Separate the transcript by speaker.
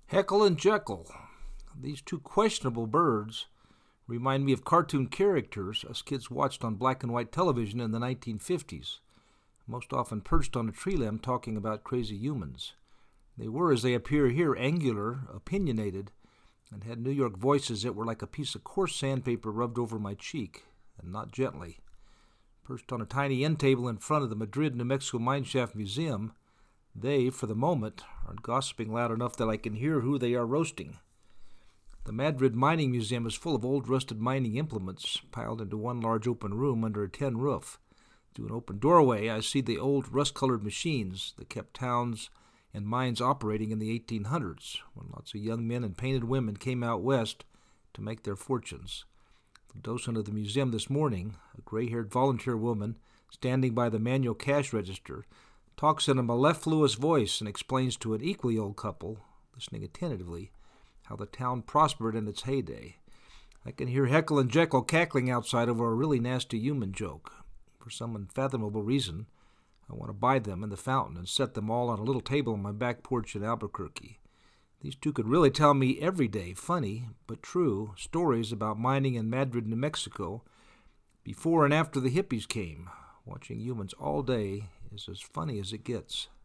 Speaker 1: Heckle and Jekyll. These two questionable birds remind me of cartoon characters us kids watched on black and white television in the 1950s, most often perched on a tree limb talking about crazy humans. They were, as they appear here, angular, opinionated, and had New York voices that were like a piece of coarse sandpaper rubbed over my cheek, and not gently. Perched on a tiny end table in front of the Madrid, New Mexico Mineshaft Museum, they, for the moment, are gossiping loud enough that I can hear who they are roasting. The Madrid Mining Museum is full of old rusted mining implements piled into one large open room under a tin roof. Through an open doorway, I see the old rust-colored machines that kept towns and mines operating in the 1800s, when lots of young men and painted women came out west to make their fortunes. The docent of the museum this morning, a gray-haired volunteer woman standing by the manual cash register, talks in a mellifluous voice and explains to an equally old couple, listening attentively, how the town prospered in its heyday. I can hear Heckle and Jekyll cackling outside over a really nasty human joke. For some unfathomable reason, I want to buy them in the fountain and set them all on a little table on my back porch in Albuquerque. These two could really tell me everyday, funny, but true, stories about mining in Madrid, New Mexico, before and after the hippies came. Watching humans all day is as funny as it gets.